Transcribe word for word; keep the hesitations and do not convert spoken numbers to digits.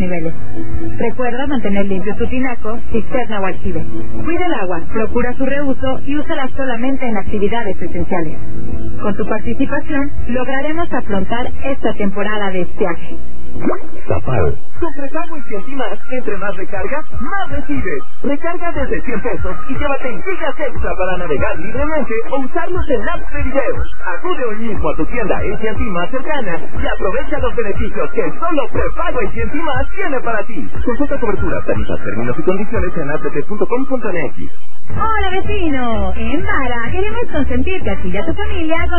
niveles. Recuerda mantener limpio tu tinaco, cisterna o aljibe. Cuida el agua, procura su reuso y úsala solamente en actividades esenciales. Con tu participación, lograremos afrontar esta temporada de estiaje. Zapal. Con prepago y cien más, entre más recargas, más recibes. Recarga desde cien pesos y llévate gigas extra para navegar libremente o usarlos en apps de videos. Acude hoy mismo a tu tienda A T and T más cercana y aprovecha los beneficios que solo prepago y cien más tiene para ti. Consulta cobertura, tarifas, términos y condiciones en a t t punto com punto m x. Hola vecino, en Mara queremos consentirte a ti y a tu familia con